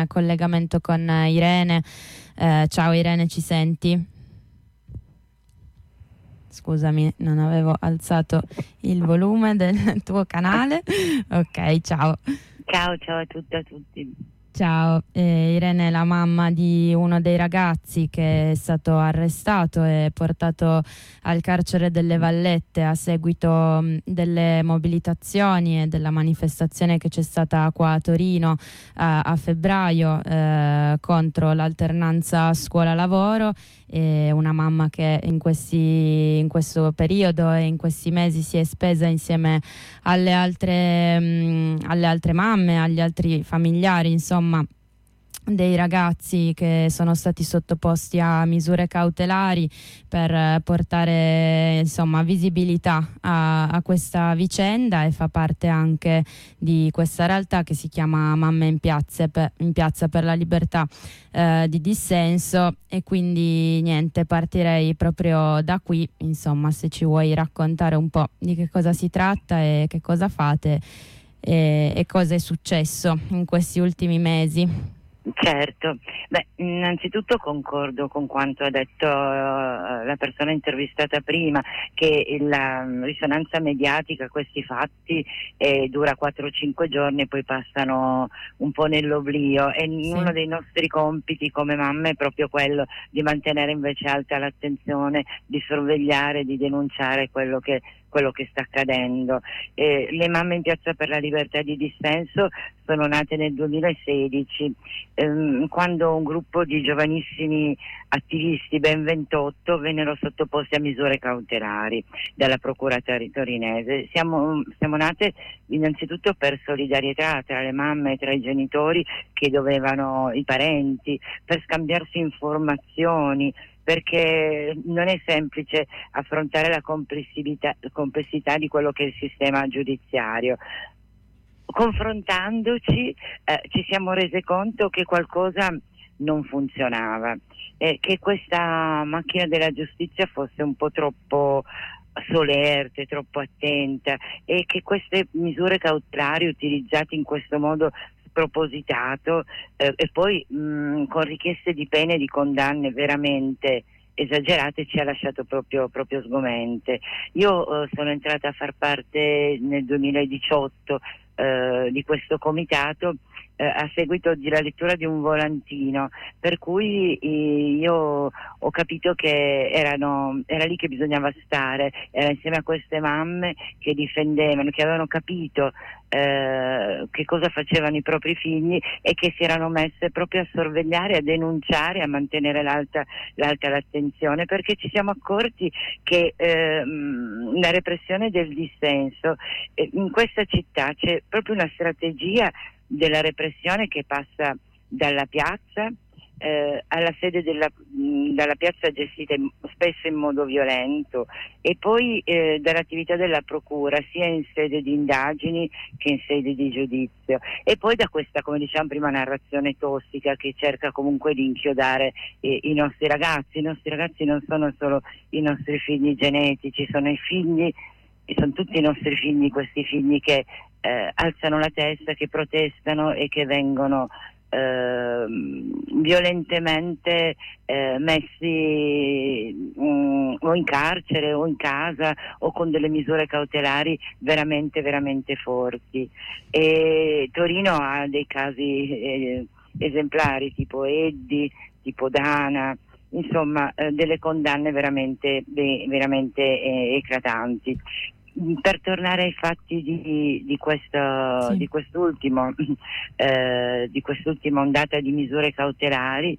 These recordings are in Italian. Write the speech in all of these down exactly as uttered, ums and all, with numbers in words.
in collegamento con Irene. Eh, ciao Irene, ci senti? Scusami, non avevo alzato il volume del tuo canale. Ok, ciao. Ciao, ciao a tutte e a tutti. Ciao, eh, Irene è la mamma di uno dei ragazzi che è stato arrestato e portato al carcere delle Vallette a seguito mh, delle mobilitazioni e della manifestazione che c'è stata qua a Torino a, a febbraio eh, contro l'alternanza scuola-lavoro. È una mamma che in, questi, in questo periodo e in questi mesi si è spesa insieme alle altre, mh, alle altre mamme, agli altri familiari, insomma, dei ragazzi che sono stati sottoposti a misure cautelari per portare insomma visibilità a, a questa vicenda, e fa parte anche di questa realtà che si chiama Mamme in piazza per, in piazza per la libertà eh, di dissenso. E quindi niente, partirei proprio da qui, insomma, se ci vuoi raccontare un po' di che cosa si tratta e che cosa fate e, e cosa è successo in questi ultimi mesi. Certo, beh, innanzitutto concordo con quanto ha detto uh, la persona intervistata prima, che la um, risonanza mediatica a questi fatti eh, dura quattro cinque giorni e poi passano un po' nell'oblio, e sì. Uno dei nostri compiti come mamme è proprio quello di mantenere invece alta l'attenzione, di sorvegliare, di denunciare quello che quello che sta accadendo. Eh, le Mamme in piazza per la libertà di dissenso sono nate nel duemilasedici, ehm, quando un gruppo di giovanissimi attivisti, ben ventotto, vennero sottoposti a misure cautelari dalla procura torinese. Siamo, siamo nate innanzitutto per solidarietà tra le mamme e tra i genitori che dovevano, i parenti, per scambiarsi informazioni, perché non è semplice affrontare la complessità, complessità di quello che è il sistema giudiziario. Confrontandoci eh, ci siamo rese conto che qualcosa non funzionava, eh, che questa macchina della giustizia fosse un po' troppo solerte, troppo attenta, e che queste misure cautelari utilizzate in questo modo spropositato eh, e poi mh, con richieste di pene e di condanne veramente esagerate ci ha lasciato proprio, proprio sgomente. Io eh, sono entrata a far parte nel duemiladiciotto eh, di questo comitato eh, a seguito della lettura di un volantino, per cui eh, io ho capito che erano, era lì che bisognava stare, era insieme a queste mamme che difendevano, che avevano capito Eh, che cosa facevano i propri figli e che si erano messe proprio a sorvegliare, a denunciare, a mantenere l'alta, l'alta l'attenzione, perché ci siamo accorti che eh, la repressione del dissenso eh, in questa città c'è proprio una strategia della repressione che passa dalla piazza Eh, alla sede della, mh, dalla piazza, gestita in, spesso in modo violento, e poi eh, dall'attività della procura sia in sede di indagini che in sede di giudizio, e poi da questa, come diciamo prima, narrazione tossica che cerca comunque di inchiodare eh, i nostri ragazzi. I nostri ragazzi non sono solo i nostri figli genetici, sono i figli, sono tutti i nostri figli, questi figli che eh, alzano la testa, che protestano e che vengono Eh, violentemente eh, messi mh, o in carcere o in casa o con delle misure cautelari veramente veramente forti. E Torino ha dei casi eh, esemplari tipo Eddi, tipo Dana, insomma eh, delle condanne veramente, beh, veramente eh, eclatanti. Per tornare ai fatti di, di, questo, sì. di quest'ultimo, eh, di quest'ultima ondata di misure cautelari,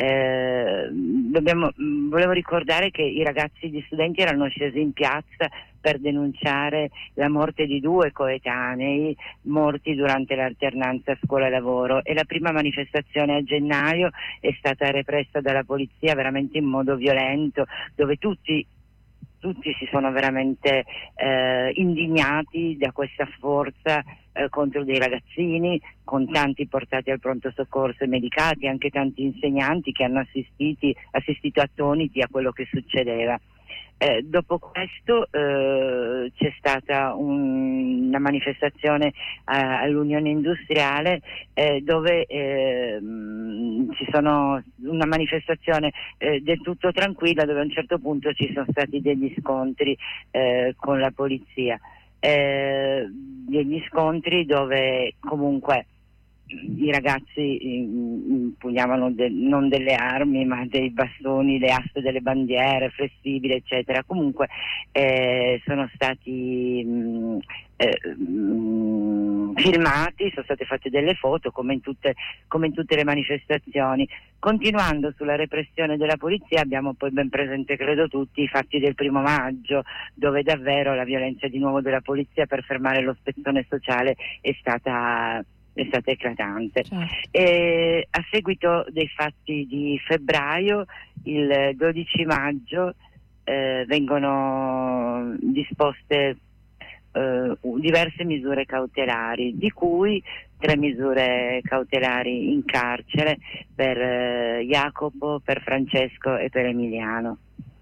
eh, dobbiamo, volevo ricordare che i ragazzi, gli studenti erano scesi in piazza per denunciare la morte di due coetanei morti durante l'alternanza scuola-lavoro, e la prima manifestazione a gennaio è stata repressa dalla polizia veramente in modo violento, dove tutti tutti si sono veramente eh, indignati da questa forza eh, contro dei ragazzini, con tanti portati al pronto soccorso e medicati, anche tanti insegnanti che hanno assistiti, assistito attoniti a quello che succedeva. Eh, dopo questo eh, c'è stata un, una manifestazione a, all'Unione Industriale eh, dove eh, mh, ci sono una manifestazione eh, del tutto tranquilla, dove a un certo punto ci sono stati degli scontri eh, con la polizia, eh, degli scontri dove comunque i ragazzi impugnavano de- non delle armi ma dei bastoni, le aste delle bandiere flessibili eccetera. Comunque eh, sono stati mh, eh, mh, filmati, sono state fatte delle foto come in tutte, come in tutte le manifestazioni. Continuando sulla repressione della polizia, abbiamo poi ben presente, credo tutti, i fatti del primo maggio, dove davvero la violenza di nuovo della polizia per fermare lo spezzone sociale è stata è stata eclatante. Certo. E a seguito dei fatti di febbraio, il dodici maggio eh, vengono disposte eh, diverse misure cautelari, di cui tre misure cautelari in carcere per eh, Jacopo, per Francesco e per Emiliano.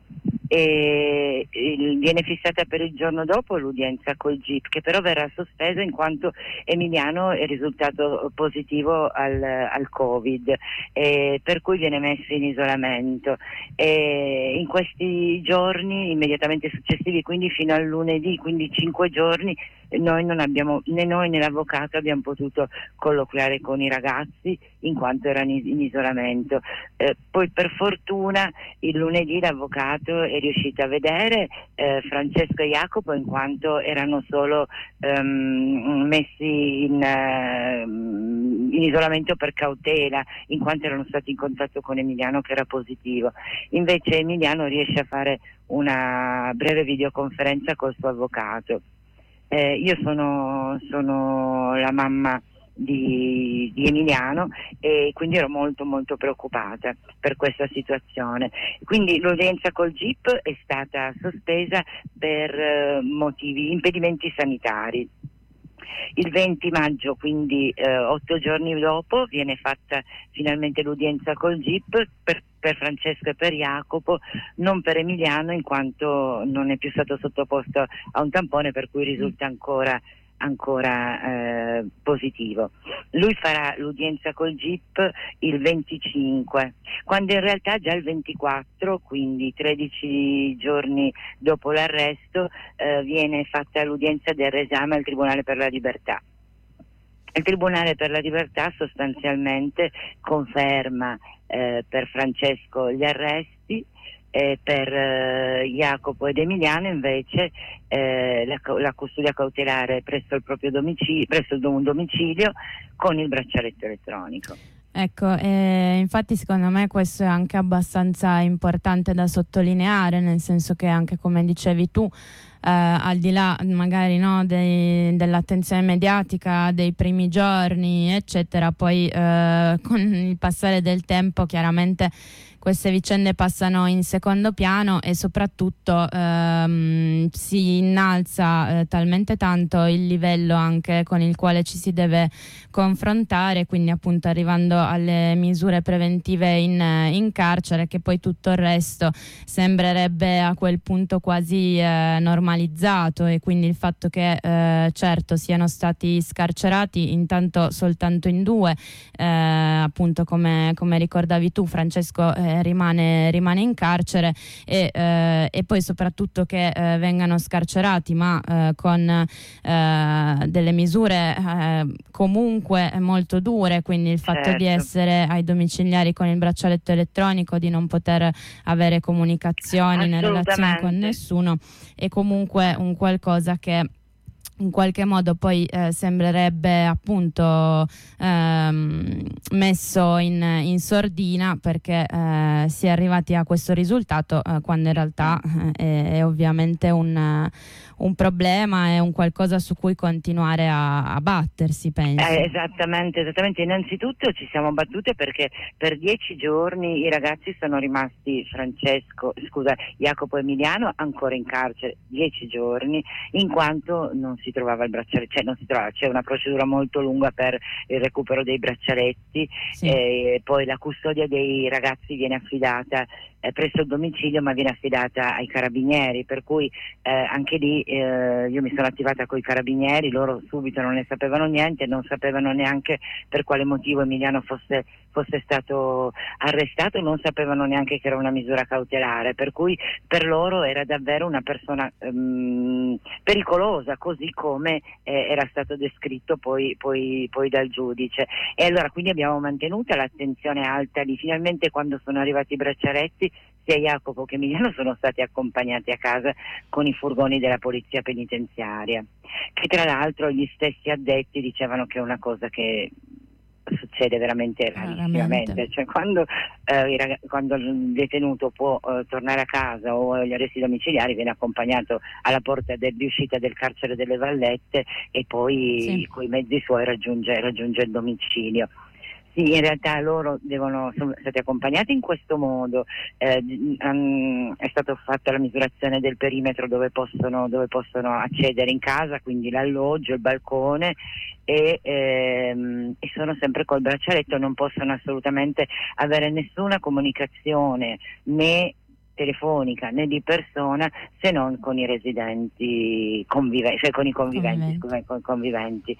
E il, viene fissata per il giorno dopo l'udienza col G I P, che però verrà sospesa in quanto Emiliano è risultato positivo al, al Covid, e per cui viene messo in isolamento. E in questi giorni immediatamente successivi, quindi fino al lunedì, quindi cinque giorni, noi non abbiamo, né noi né l'avvocato abbiamo potuto colloquiare con i ragazzi in quanto erano in, in isolamento. Eh, poi per fortuna il lunedì l'avvocato è riuscito a vedere eh, Francesco e Jacopo, in quanto erano solo ehm, messi in, eh, in isolamento per cautela, in quanto erano stati in contatto con Emiliano che era positivo. Invece Emiliano riesce a fare una breve videoconferenza col suo avvocato. Eh, io sono, sono la mamma di, di Emiliano e quindi ero molto molto preoccupata per questa situazione. Quindi l'udienza col G I P è stata sospesa per eh, motivi, impedimenti sanitari. Il venti maggio, quindi eh, otto giorni dopo, viene fatta finalmente l'udienza col G I P per, per Francesco e per Jacopo, non per Emiliano in quanto non è più stato sottoposto a un tampone, per cui risulta ancora ancora eh, positivo. Lui farà l'udienza col G I P il venticinque, quando in realtà già il ventiquattro, quindi tredici giorni dopo l'arresto, eh, viene fatta l'udienza del reesame al Tribunale per la Libertà. Il Tribunale per la Libertà sostanzialmente conferma eh, per Francesco gli arresti, Eh, per eh, Jacopo ed Emiliano invece eh, la, la custodia cautelare presso il proprio domicilio, presso il dom- domicilio con il braccialetto elettronico. Ecco, eh, infatti secondo me questo è anche abbastanza importante da sottolineare, nel senso che anche come dicevi tu, eh, al di là magari no, dei, dell'attenzione mediatica dei primi giorni eccetera, poi eh, con il passare del tempo chiaramente queste vicende passano in secondo piano e soprattutto ehm, si innalza eh, talmente tanto il livello anche con il quale ci si deve confrontare, quindi appunto arrivando alle misure preventive in, in carcere, che poi tutto il resto sembrerebbe a quel punto quasi eh, normalizzato, e quindi il fatto che eh, certo siano stati scarcerati intanto soltanto in due, eh, appunto come, come ricordavi tu Francesco, eh, Rimane, rimane in carcere e, eh, e poi soprattutto che eh, vengano scarcerati ma eh, con eh, delle misure eh, comunque molto dure, quindi il fatto Certo. di essere ai domiciliari con il braccialetto elettronico, di non poter avere comunicazioni né relazioni con nessuno, è comunque un qualcosa che in qualche modo poi eh, sembrerebbe appunto ehm, messo in, in sordina, perché eh, si è arrivati a questo risultato eh, quando in realtà eh, è, è ovviamente un, un problema, è un qualcosa su cui continuare a, a battersi, penso. Eh, esattamente, esattamente. Innanzitutto ci siamo battute perché per dieci giorni i ragazzi sono rimasti, Francesco, scusa, Jacopo e Emiliano ancora in carcere, dieci giorni, in quanto non si trovava il braccialetto, cioè non si trovava, c'è una procedura molto lunga per il recupero dei braccialetti, sì. E poi la custodia dei ragazzi viene affidata eh, presso il domicilio, ma viene affidata ai carabinieri, per cui eh, anche lì eh, io mi sono attivata con i carabinieri, loro subito non ne sapevano niente, non sapevano neanche per quale motivo Emiliano fosse, fosse stato arrestato, non sapevano neanche che era una misura cautelare, per cui per loro era davvero una persona um, pericolosa, così come eh, era stato descritto poi, poi, poi dal giudice. E allora quindi abbiamo mantenuto l'attenzione alta lì. Finalmente, quando sono arrivati i braccialetti, sia Jacopo che Emiliano sono stati accompagnati a casa con i furgoni della polizia penitenziaria, che tra l'altro gli stessi addetti dicevano che è una cosa che succede veramente rarissimamente, cioè quando, eh, il rag- quando il detenuto può eh, tornare a casa o agli arresti domiciliari, viene accompagnato alla porta de- di uscita del carcere delle Vallette e poi sì. Coi mezzi suoi raggiunge, raggiunge il domicilio. Sì, in realtà loro devono, sono stati accompagnati in questo modo, eh, um, è stata fatta la misurazione del perimetro dove possono, dove possono accedere in casa, quindi l'alloggio, il balcone, e, ehm, e sono sempre col braccialetto, non possono assolutamente avere nessuna comunicazione né telefonica né di persona, se non con i residenti conviventi, cioè con i conviventi, scusa, con i conviventi.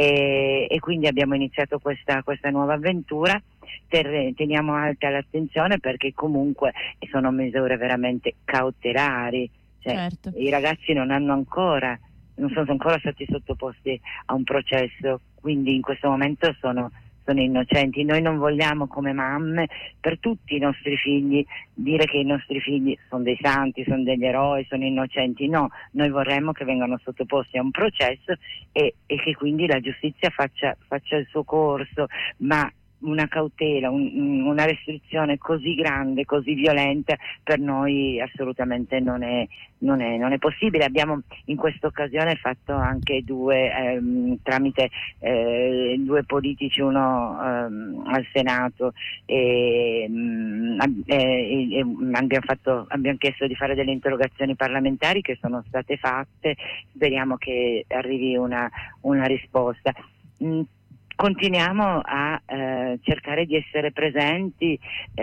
E, e quindi abbiamo iniziato questa, questa nuova avventura. Ter, teniamo alta l'attenzione perché comunque sono misure veramente cautelari, cioè, certo. I ragazzi non hanno ancora, non sono ancora stati sottoposti a un processo, quindi in questo momento sono sono innocenti. Noi non vogliamo, come mamme, per tutti i nostri figli dire che i nostri figli sono dei santi, sono degli eroi, sono innocenti. No, noi vorremmo che vengano sottoposti a un processo e, e che quindi la giustizia faccia, faccia il suo corso, ma una cautela, un, una restrizione così grande, così violenta, per noi assolutamente non è, non è, non è possibile. Abbiamo in questa occasione fatto anche due, ehm, tramite eh, due politici, uno ehm, al Senato, e, mh, e, e abbiamo, fatto, abbiamo chiesto di fare delle interrogazioni parlamentari che sono state fatte, speriamo che arrivi una, una risposta. Mh, Continuiamo a eh, cercare di essere presenti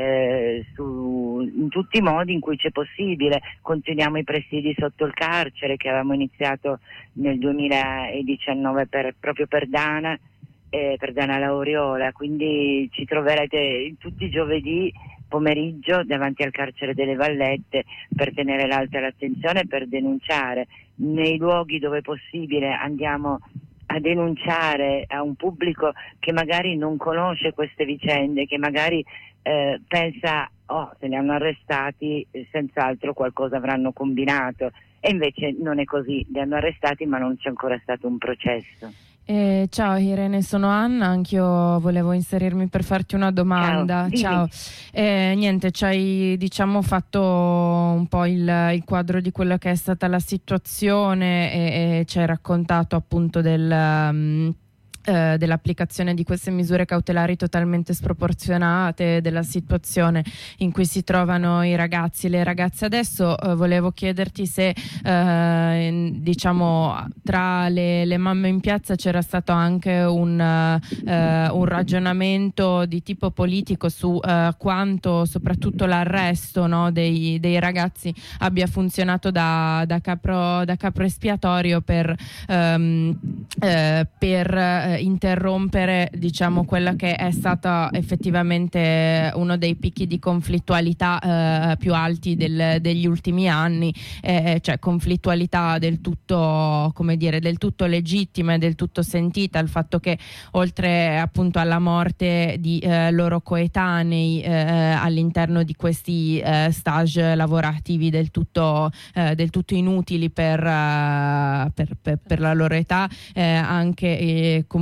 eh, su, in tutti i modi in cui c'è possibile. Continuiamo i presidi sotto il carcere che avevamo iniziato nel duemiladiciannove per, proprio per Dana, eh, per Dana Lauriola, quindi ci troverete tutti i giovedì pomeriggio davanti al carcere delle Vallette per tenere l'alta l'attenzione, per denunciare. Nei luoghi dove è possibile andiamo a denunciare a un pubblico che magari non conosce queste vicende, che magari eh, pensa, oh, se li hanno arrestati, eh, senz'altro qualcosa avranno combinato, e invece non è così, li hanno arrestati ma non c'è ancora stato un processo. Eh, ciao Irene, sono Anna, anch'io volevo inserirmi per farti una domanda. Ciao, ciao. Eh, niente, ci hai diciamo fatto un po' il, il quadro di quella che è stata la situazione e, e ci hai raccontato appunto del... Um, Eh, dell'applicazione di queste misure cautelari totalmente sproporzionate, della situazione in cui si trovano i ragazzi e le ragazze. Adesso eh, volevo chiederti se eh, in, diciamo tra le, le mamme in piazza c'era stato anche un, eh, un ragionamento di tipo politico su eh, quanto soprattutto l'arresto, no, dei, dei ragazzi abbia funzionato da, da, capro, da capro espiatorio per, ehm, eh, per eh, interrompere diciamo quella che è stata effettivamente uno dei picchi di conflittualità eh, più alti del, degli ultimi anni, eh, cioè conflittualità del tutto, come dire, del tutto legittima e del tutto sentita, il fatto che oltre appunto alla morte di eh, loro coetanei eh, all'interno di questi eh, stage lavorativi del tutto, eh, del tutto inutili per, uh, per, per, per la loro età, eh, anche eh, comunque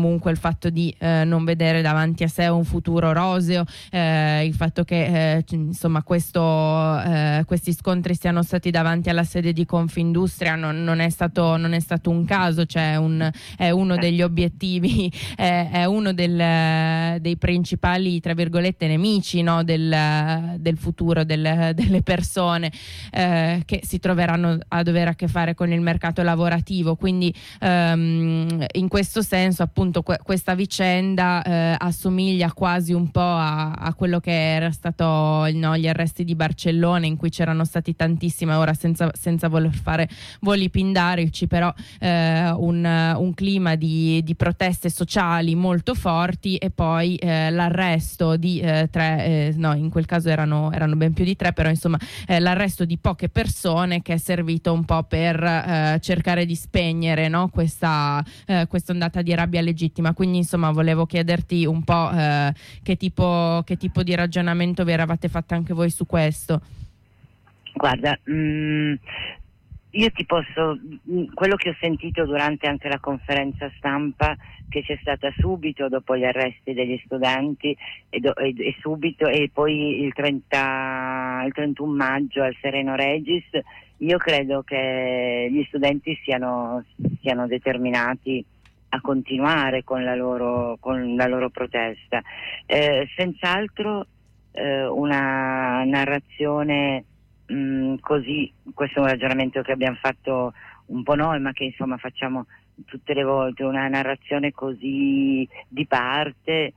comunque il fatto di eh, non vedere davanti a sé un futuro roseo, eh, il fatto che eh, insomma questo, eh, questi scontri siano stati davanti alla sede di Confindustria non, non, è, stato, non è stato un caso, cioè un, è uno degli obiettivi, è, è uno del, dei principali tra virgolette nemici, no, del, del futuro del, delle persone eh, che si troveranno a dover a che fare con il mercato lavorativo. Quindi ehm, in questo senso appunto que- questa vicenda eh, assomiglia quasi un po' a, a quello che era stato, no, gli arresti di Barcellona, in cui c'erano stati tantissime, ora senza, senza voler fare voli pindarici, però eh, un, un clima di, di proteste sociali molto forti, e poi eh, l'arresto di eh, tre, eh, no, in quel caso erano, erano ben più di tre, però insomma eh, l'arresto di poche persone, che è servito un po' per eh, cercare di spegnere, no, questa eh, questa ondata di rabbia legittima. Quindi insomma volevo chiederti un po' eh, che tipo che tipo di ragionamento vi eravate fatte anche voi su questo. Guarda, mh, io ti posso, mh, quello che ho sentito durante anche la conferenza stampa che c'è stata subito dopo gli arresti degli studenti e, do, e, e subito e poi il, trenta, il trentuno maggio al Sereno Regis, io credo che gli studenti siano, siano determinati a continuare con la loro, con la loro protesta. Eh, senz'altro eh, una narrazione mh, così, questo è un ragionamento che abbiamo fatto un po' noi, ma che insomma facciamo tutte le volte, una narrazione così di parte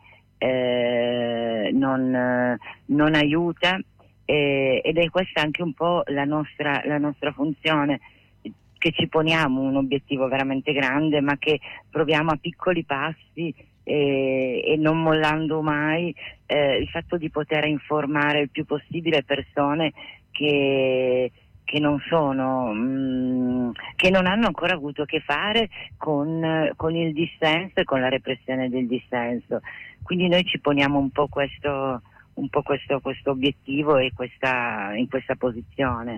eh, non, non aiuta, eh, ed è questa anche un po' la nostra, la nostra funzione, che ci poniamo un obiettivo veramente grande, ma che proviamo a piccoli passi e, e non mollando mai eh, il fatto di poter informare il più possibile persone che che non sono mh, che non hanno ancora avuto a che fare con, con il dissenso e con la repressione del dissenso. Quindi noi ci poniamo un po' questo un po' questo, questo obiettivo e questa, in questa posizione.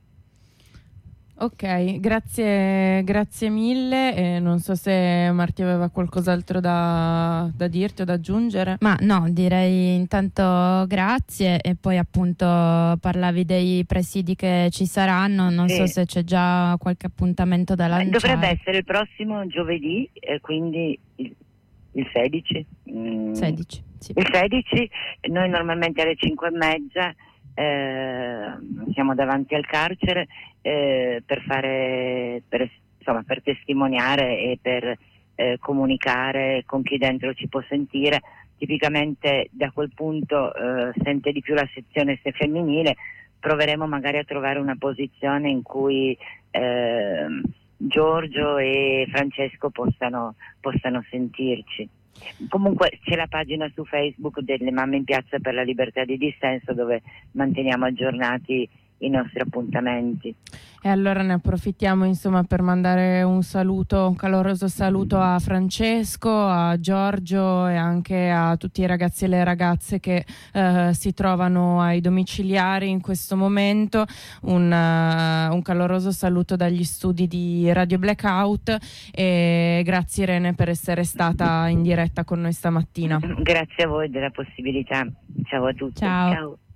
Ok, grazie, grazie mille. Eh, non so se Marti aveva qualcos'altro da, da dirti o da aggiungere. Ma no, direi intanto grazie, e poi appunto parlavi dei presidi che ci saranno, non sì. so se c'è già qualche appuntamento da lanciare. Dovrebbe essere il prossimo giovedì, eh, quindi il, il sedici. Mm, sedici, sì. Il sedici, noi normalmente alle cinque e mezza Eh, siamo davanti al carcere eh, per fare per, insomma, per testimoniare e per eh, comunicare con chi dentro ci può sentire. Tipicamente da quel punto eh, sente di più la sezione femminile. Proveremo magari a trovare una posizione in cui eh, Giorgio e Francesco possano, possano sentirci. Comunque c'è la pagina su Facebook delle Mamme in Piazza per la Libertà di Dissenso, dove manteniamo aggiornati i nostri appuntamenti. E allora ne approfittiamo insomma per mandare un saluto, un caloroso saluto a Francesco, a Giorgio e anche a tutti i ragazzi e le ragazze che eh, si trovano ai domiciliari in questo momento. Un, uh, un caloroso saluto dagli studi di Radio Blackout, e grazie Irene per essere stata in diretta con noi stamattina. Grazie a voi della possibilità. Ciao a tutti. Ciao. Ciao.